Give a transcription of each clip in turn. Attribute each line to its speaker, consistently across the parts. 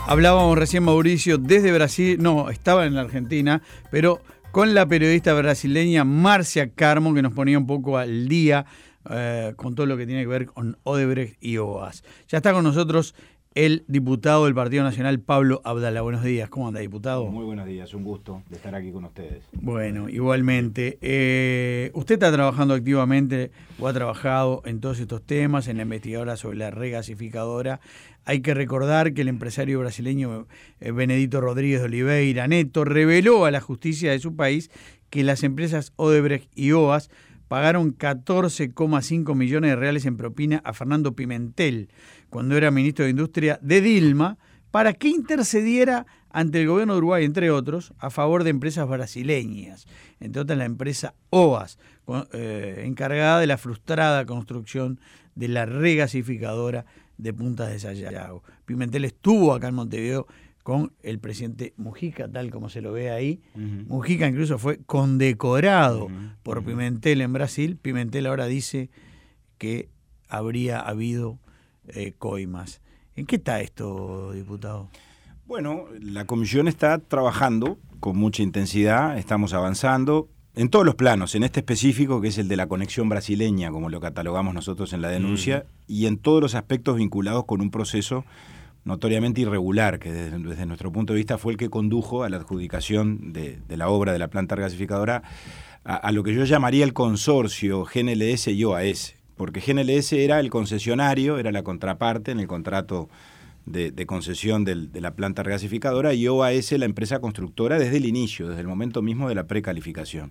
Speaker 1: Hablábamos recién, Mauricio, desde Brasil, no, estaba en la Argentina, pero con la periodista brasileña Marcia Carmo, que nos ponía un poco al día con todo lo que tiene que ver con Odebrecht y OAS. Ya está con nosotros el diputado del Partido Nacional, Pablo Abdala. Buenos días, ¿cómo anda, diputado?
Speaker 2: Muy buenos días, un gusto de estar aquí con ustedes.
Speaker 1: Bueno, igualmente. Usted está trabajando activamente o ha trabajado en todos estos temas, en la investigadora sobre la regasificadora. Hay que recordar que el empresario brasileño Benedito Rodríguez de Oliveira Neto reveló a la justicia de su país que las empresas Odebrecht y OAS pagaron 14,5 millones de reales en propina a Fernando Pimentel, cuando era ministro de Industria de Dilma, para que intercediera ante el gobierno de Uruguay, entre otros, a favor de empresas brasileñas, entre otras la empresa OAS, encargada de la frustrada construcción de la regasificadora de Punta de Sayago. Pimentel estuvo acá en Montevideo con el presidente Mujica, tal como se lo ve ahí. Mujica incluso fue condecorado por Pimentel en Brasil. Pimentel ahora dice que habría habido coimas. ¿En qué está esto, diputado?
Speaker 2: Bueno, la comisión está trabajando con mucha intensidad, estamos avanzando en todos los planos, en este específico que es el de la conexión brasileña, como lo catalogamos nosotros en la denuncia, y en todos los aspectos vinculados con un proceso notoriamente irregular, que desde nuestro punto de vista fue el que condujo a la adjudicación de la obra de la planta regasificadora a lo que yo llamaría el consorcio GNLS y OAS, porque GNLS era el concesionario, era la contraparte en el contrato de concesión de la planta regasificadora, y OAS la empresa constructora desde el inicio, desde el momento mismo de la precalificación.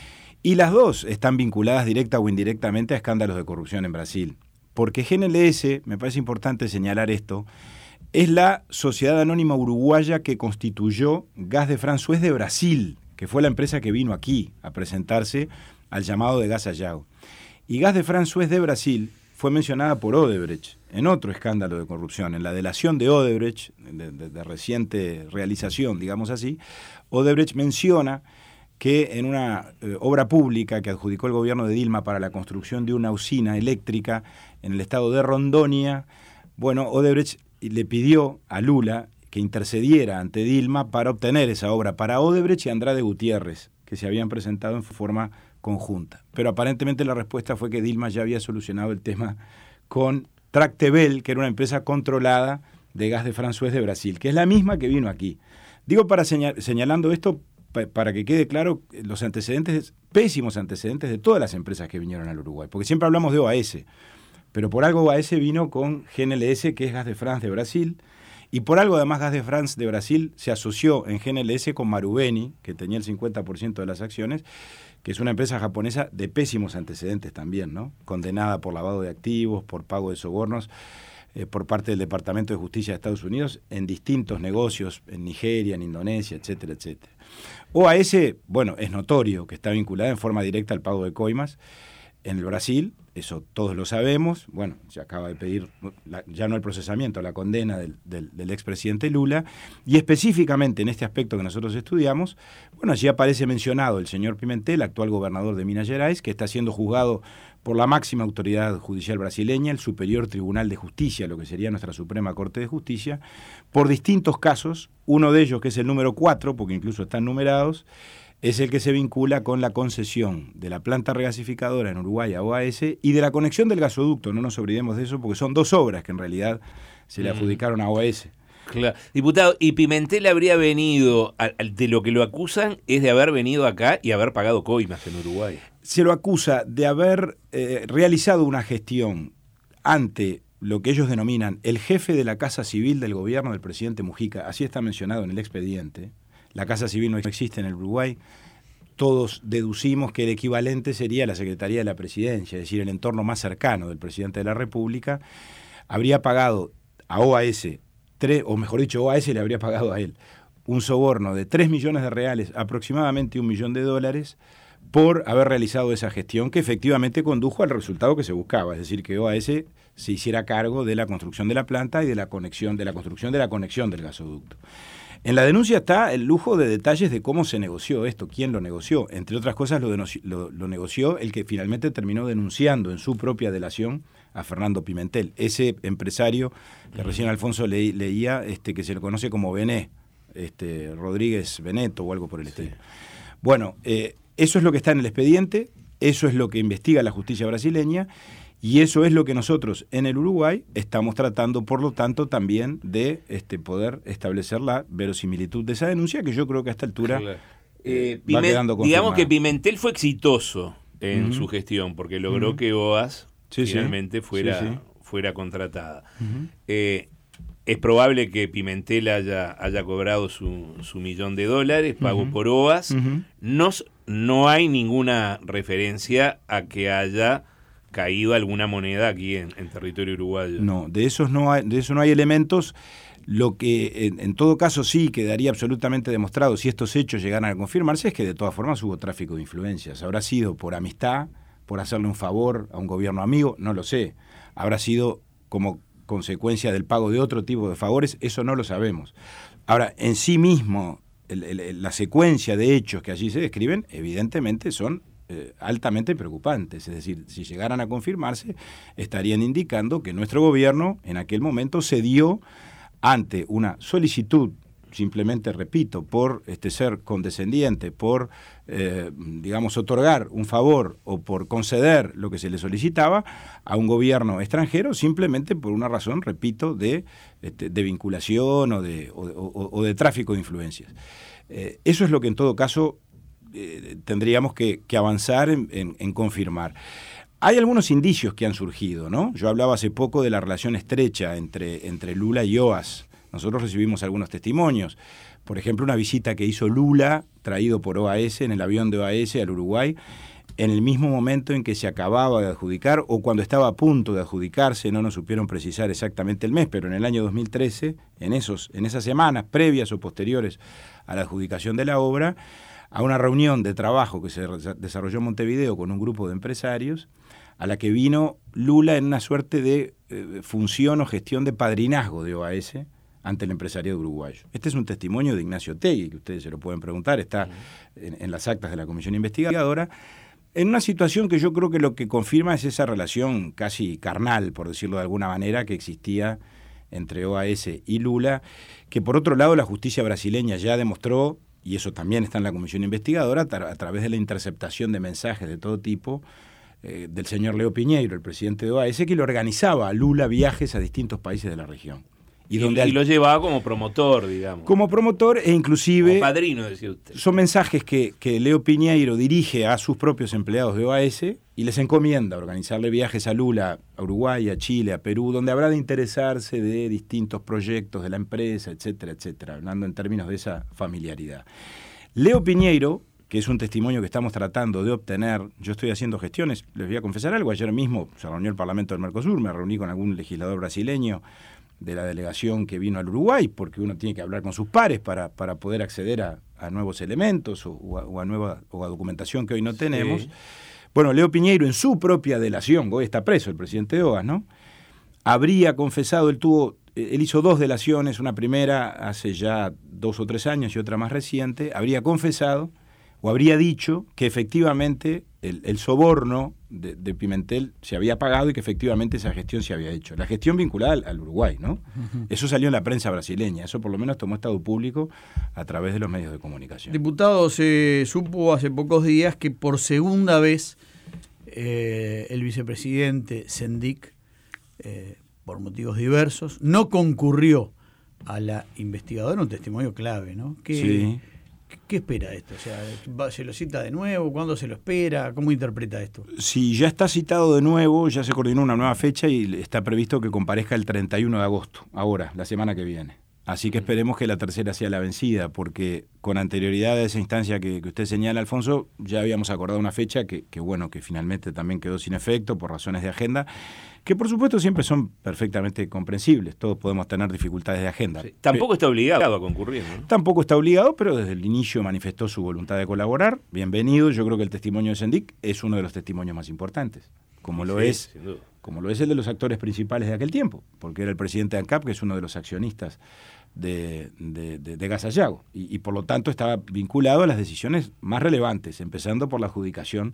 Speaker 2: Y las dos están vinculadas directa o indirectamente a escándalos de corrupción en Brasil, porque GNLS, me parece importante señalar esto, es la sociedad anónima uruguaya que constituyó Gas de France Suez de Brasil, que fue la empresa que vino aquí a presentarse al llamado de Gas Sayago. Y Gas de France Suez de Brasil fue mencionada por Odebrecht en otro escándalo de corrupción, en la delación de Odebrecht, de reciente realización, digamos así. Odebrecht menciona que en una obra pública que adjudicó el gobierno de Dilma para la construcción de una usina eléctrica en el estado de Rondônia, bueno, Odebrecht le pidió a Lula que intercediera ante Dilma para obtener esa obra para Odebrecht y Andrade Gutiérrez, que se habían presentado en forma conjunta. Pero aparentemente la respuesta fue que Dilma ya había solucionado el tema con Tractebel, que era una empresa controlada de Gas de France Suez de Brasil, que es la misma que vino aquí. Digo, señalando esto para que quede claro los antecedentes, pésimos antecedentes de todas las empresas que vinieron al Uruguay, porque siempre hablamos de OAS, pero por algo OAS vino con GNLS, que es Gas de France de Brasil, y por algo además Gas de France de Brasil se asoció en GNLS con Marubeni, que tenía el 50% de las acciones, que es una empresa japonesa de pésimos antecedentes también, ¿no? Condenada por lavado de activos, por pago de sobornos por parte del Departamento de Justicia de Estados Unidos en distintos negocios, en Nigeria, en Indonesia, etcétera, etcétera. OAS, bueno, es notorio que está vinculada en forma directa al pago de coimas en el Brasil, eso todos lo sabemos. Bueno, se acaba de pedir, ya no el procesamiento, la condena del expresidente Lula, y específicamente en este aspecto que nosotros estudiamos, bueno, allí aparece mencionado el señor Pimentel, actual gobernador de Minas Gerais, que está siendo juzgado por la máxima autoridad judicial brasileña, el Superior Tribunal de Justicia, lo que sería nuestra Suprema Corte de Justicia, por distintos casos, uno de ellos que es el número 4, porque incluso están numerados, es el que se vincula con la concesión de la planta regasificadora en Uruguay a OAS y de la conexión del gasoducto. No nos olvidemos de eso porque son dos obras que en realidad se le adjudicaron a OAS.
Speaker 3: Claro. Diputado, y Pimentel habría venido, de lo que lo acusan es de haber venido acá y haber pagado coimas en Uruguay.
Speaker 2: Se lo acusa de haber realizado una gestión ante lo que ellos denominan el jefe de la Casa Civil del gobierno del presidente Mujica, así está mencionado en el expediente. La Casa Civil no existe en el Uruguay. Todos deducimos que el equivalente sería la Secretaría de la Presidencia, es decir, el entorno más cercano del presidente de la República. Habría pagado a OAS, o mejor dicho, OAS le habría pagado a él un soborno de 3 millones de reales, aproximadamente $1 millón, por haber realizado esa gestión que efectivamente condujo al resultado que se buscaba, es decir, que OAS se hiciera cargo de la construcción de la planta y de la construcción de la conexión del gasoducto. En la denuncia está el lujo de detalles de cómo se negoció esto, quién lo negoció. Entre otras cosas lo negoció el que finalmente terminó denunciando en su propia delación a Fernando Pimentel, ese empresario que recién Alfonso leía, que se le conoce como Bené, Rodríguez Beneto o algo por el estilo. Bueno, eso es lo que está en el expediente, eso es lo que investiga la justicia brasileña, y eso es lo que nosotros en el Uruguay estamos tratando, por lo tanto, también de poder establecer la verosimilitud de esa denuncia, que yo creo que a esta altura va quedando confirmada.
Speaker 3: Digamos que Pimentel fue exitoso en su gestión, porque logró que OAS finalmente fuera contratada. Es probable que Pimentel haya cobrado su $1.000.000 pago por OAS. No hay ninguna referencia a que haya caído alguna moneda aquí en territorio uruguayo.
Speaker 2: No, de eso no hay elementos. Lo que en todo caso sí quedaría absolutamente demostrado si estos hechos llegaran a confirmarse es que de todas formas hubo tráfico de influencias. Habrá sido por amistad, por hacerle un favor a un gobierno amigo, no lo sé. Habrá sido como consecuencia del pago de otro tipo de favores, eso no lo sabemos. Ahora, en sí mismo, la secuencia de hechos que allí se describen, evidentemente son altamente preocupantes. Es decir, si llegaran a confirmarse, estarían indicando que nuestro gobierno en aquel momento cedió ante una solicitud, simplemente, repito, por ser condescendiente, por, otorgar un favor o por conceder lo que se le solicitaba a un gobierno extranjero, simplemente por una razón, repito, de vinculación o de tráfico de influencias. Eso es lo que en todo caso tendríamos que avanzar en confirmar. Hay algunos indicios que han surgido, ¿no? Yo hablaba hace poco de la relación estrecha entre Lula y OAS. Nosotros recibimos algunos testimonios. Por ejemplo, una visita que hizo Lula, traído por OAS, en el avión de OAS al Uruguay, en el mismo momento en que se acababa de adjudicar o cuando estaba a punto de adjudicarse, no nos supieron precisar exactamente el mes, pero en el año 2013, en esas semanas previas o posteriores a la adjudicación de la obra, a una reunión de trabajo que se desarrolló en Montevideo con un grupo de empresarios, a la que vino Lula en una suerte de función o gestión de padrinazgo de OAS ante el empresariado uruguayo. Este es un testimonio de Ignacio Tegui, que ustedes se lo pueden preguntar, está en las actas de la Comisión Investigadora, en una situación que yo creo que lo que confirma es esa relación casi carnal, por decirlo de alguna manera, que existía entre OAS y Lula, que por otro lado la justicia brasileña ya demostró, y eso también está en la Comisión Investigadora, a través de la interceptación de mensajes de todo tipo, del señor Leo Piñeiro, el presidente de OAS, que le organizaba a Lula viajes a distintos países de la región.
Speaker 3: Y lo llevaba como promotor, digamos.
Speaker 2: Como promotor e inclusive...
Speaker 3: Como padrino, decía usted.
Speaker 2: Son mensajes que Leo Piñeiro dirige a sus propios empleados de OAS y les encomienda organizarle viajes a Lula, a Uruguay, a Chile, a Perú, donde habrá de interesarse de distintos proyectos de la empresa, etcétera, etcétera, hablando en términos de esa familiaridad. Leo Piñeiro, que es un testimonio que estamos tratando de obtener, yo estoy haciendo gestiones, les voy a confesar algo, ayer mismo se reunió el Parlamento del Mercosur, me reuní con algún legislador brasileño de la delegación que vino al Uruguay, porque uno tiene que hablar con sus pares para poder acceder a nuevos elementos o a documentación que hoy no tenemos. Sí. Bueno, Leo Piñeiro en su propia delación, hoy está preso el presidente de OAS, ¿no? Habría confesado, él hizo 2 delaciones, una primera hace ya 2 o 3 años y otra más reciente, habría confesado o habría dicho que efectivamente el soborno de Pimentel se había pagado y que efectivamente esa gestión se había hecho. La gestión vinculada al Uruguay, ¿no? Uh-huh. Eso salió en la prensa brasileña, eso por lo menos tomó estado público a través de los medios de comunicación.
Speaker 1: Diputado, se supo hace pocos días que por segunda vez el vicepresidente Sendik, por motivos diversos, no concurrió a la investigadora, un testimonio clave, ¿no?
Speaker 2: Sí.
Speaker 1: ¿Qué espera esto? O sea, ¿se lo cita de nuevo? ¿Cuándo se lo espera? ¿Cómo interpreta esto?
Speaker 2: Sí, ya está citado de nuevo, ya se coordinó una nueva fecha y está previsto que comparezca el 31 de agosto, ahora, la semana que viene. Así que esperemos que la tercera sea la vencida, porque con anterioridad a esa instancia que usted señala, Alfonso, ya habíamos acordado una fecha que finalmente también quedó sin efecto por razones de agenda, que por supuesto siempre son perfectamente comprensibles, todos podemos tener dificultades de agenda.
Speaker 3: Sí, tampoco está obligado a concurrir, ¿no?
Speaker 2: Tampoco está obligado, pero desde el inicio manifestó su voluntad de colaborar. Bienvenido, yo creo que el testimonio de Sendik es uno de los testimonios más importantes, como lo es el de los actores principales de aquel tiempo, porque era el presidente de ANCAP, que es uno de los accionistas de Gas Sayago, y por lo tanto estaba vinculado a las decisiones más relevantes, empezando por la adjudicación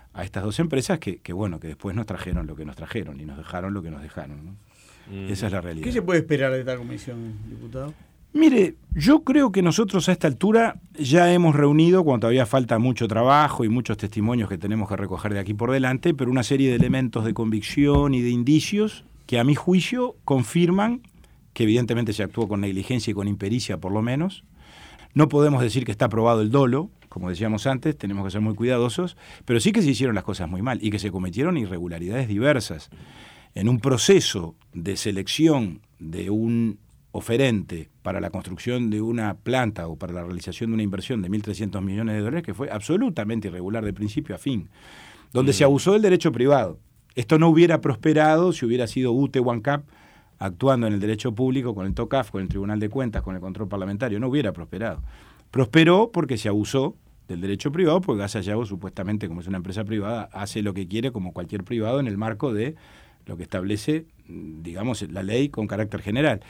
Speaker 2: a estas dos empresas que después nos trajeron lo que nos trajeron y nos dejaron lo que nos dejaron, ¿no? Esa es la realidad.
Speaker 1: ¿Qué se puede esperar de esta comisión, diputado?
Speaker 2: Mire, yo creo que nosotros a esta altura ya hemos reunido, cuando todavía falta mucho trabajo y muchos testimonios que tenemos que recoger de aquí por delante, pero una serie de elementos de convicción y de indicios que a mi juicio confirman que evidentemente se actuó con negligencia y con impericia por lo menos. No podemos decir que está aprobado el dolo, como decíamos antes, tenemos que ser muy cuidadosos, pero sí que se hicieron las cosas muy mal y que se cometieron irregularidades diversas. En un proceso de selección de un oferente para la construcción de una planta o para la realización de una inversión de 1.300 millones de dólares que fue absolutamente irregular de principio a fin, donde se abusó del derecho privado. Esto no hubiera prosperado si hubiera sido UTE o ANCAP actuando en el derecho público con el TOCAF, con el Tribunal de Cuentas, con el control parlamentario, no hubiera prosperado. Prosperó porque se abusó del derecho privado, porque Gas Sayago supuestamente, como es una empresa privada, hace lo que quiere como cualquier privado en el marco de lo que establece, digamos, la ley con carácter general.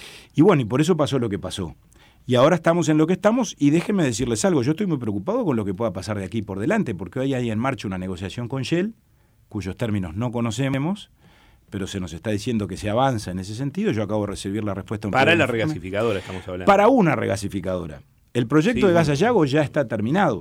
Speaker 2: Y bueno, y por eso pasó lo que pasó. Y ahora estamos en lo que estamos, y déjenme decirles algo, yo estoy muy preocupado con lo que pueda pasar de aquí por delante, porque hoy hay en marcha una negociación con Shell, cuyos términos no conocemos, pero se nos está diciendo que se avanza en ese sentido. Yo acabo de recibir la respuesta.
Speaker 3: Para la regasificadora estamos hablando.
Speaker 2: Para una regasificadora. El proyecto de Gas Sayago ya está terminado.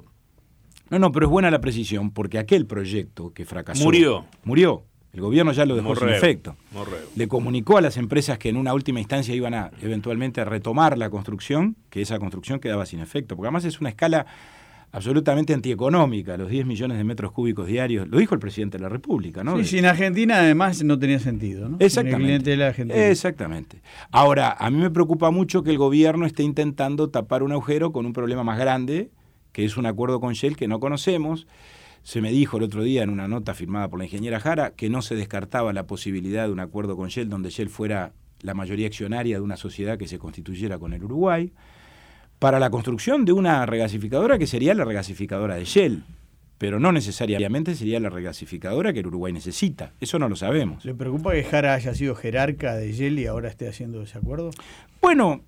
Speaker 2: No, pero es buena la precisión, porque aquel proyecto que fracasó... Murió. El gobierno ya lo dejó sin efecto. Le comunicó a las empresas que en una última instancia iban a eventualmente retomar la construcción, que esa construcción quedaba sin efecto, porque además es una escala absolutamente antieconómica, los 10 millones de metros cúbicos diarios, lo dijo el presidente de la República, ¿no?
Speaker 1: Sí, en Argentina además no tenía sentido, ¿no?
Speaker 2: Exactamente.
Speaker 1: De la Argentina.
Speaker 2: Exactamente. Ahora, a mí me preocupa mucho que el gobierno esté intentando tapar un agujero con un problema más grande, que es un acuerdo con Shell que no conocemos. Se me dijo el otro día en una nota firmada por la ingeniera Jara que no se descartaba la posibilidad de un acuerdo con Shell donde Shell fuera la mayoría accionaria de una sociedad que se constituyera con el Uruguay, para la construcción de una regasificadora que sería la regasificadora de Shell, pero no necesariamente sería la regasificadora que el Uruguay necesita. Eso no lo sabemos.
Speaker 1: ¿Le preocupa que Jara haya sido jerarca de Shell y ahora esté haciendo ese acuerdo?
Speaker 2: Bueno,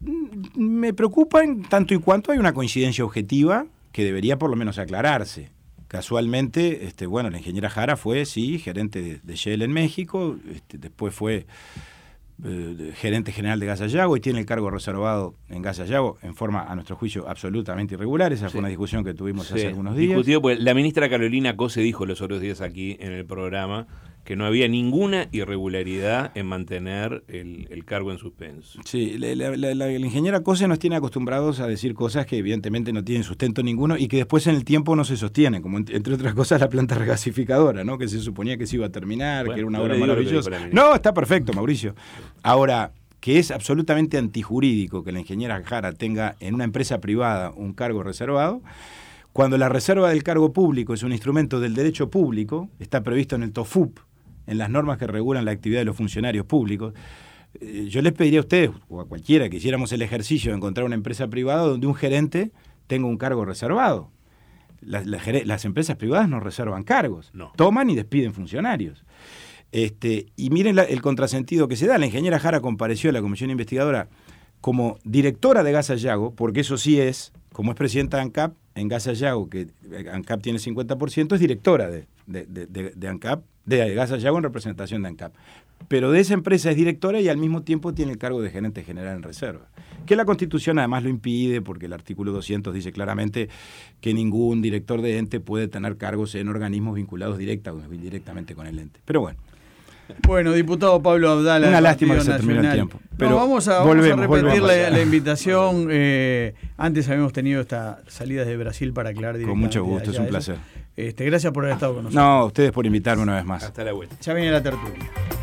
Speaker 2: me preocupa en tanto y cuanto hay una coincidencia objetiva que debería por lo menos aclararse. Casualmente, la ingeniera Jara fue, sí, gerente de Shell en México, después fue gerente general de Gas Sayago y tiene el cargo reservado en Gas Sayago en forma, a nuestro juicio, absolutamente irregular. Esa fue una discusión que tuvimos hace algunos días.
Speaker 3: Discutido, pues la ministra Carolina Cose dijo los otros días aquí en el programa que no había ninguna irregularidad en mantener el cargo en suspenso.
Speaker 2: Sí, la ingeniera Cose nos tiene acostumbrados a decir cosas que evidentemente no tienen sustento ninguno y que después en el tiempo no se sostienen, como entre otras cosas la planta regasificadora, ¿no? Que se suponía que se iba a terminar, que era una obra maravillosa. No, está perfecto, Mauricio. Ahora, que es absolutamente antijurídico que la ingeniera Jara tenga en una empresa privada un cargo reservado, cuando la reserva del cargo público es un instrumento del derecho público, está previsto en el TOFUP, en las normas que regulan la actividad de los funcionarios públicos. Yo les pediría a ustedes, o a cualquiera, que hiciéramos el ejercicio de encontrar una empresa privada donde un gerente tenga un cargo reservado. Las empresas privadas no reservan cargos, toman y despiden funcionarios. Y miren el contrasentido que se da. La ingeniera Jara compareció a la comisión investigadora como directora de Gas Sayago, porque eso sí es, como es presidenta de ANCAP, en Gas Sayago, que ANCAP tiene 50%, es directora de ANCAP, de Gas Sayago en representación de ANCAP. Pero de esa empresa es directora y al mismo tiempo tiene el cargo de gerente general en reserva. Que la Constitución además lo impide porque el artículo 200 dice claramente que ningún director de ente puede tener cargos en organismos vinculados directa o indirectamente con el ente. Pero bueno.
Speaker 1: Bueno, diputado Pablo Abdala.
Speaker 2: Una lástima que se terminó el tiempo. Pero
Speaker 1: vamos a repetir la invitación. Antes habíamos tenido estas salidas de Brasil para aclarar directamente.
Speaker 2: Con mucho gusto, es un placer.
Speaker 1: Gracias por haber estado con nosotros.
Speaker 2: No, ustedes por invitarme una vez más.
Speaker 3: Hasta la vuelta.
Speaker 1: Ya viene la tertulia.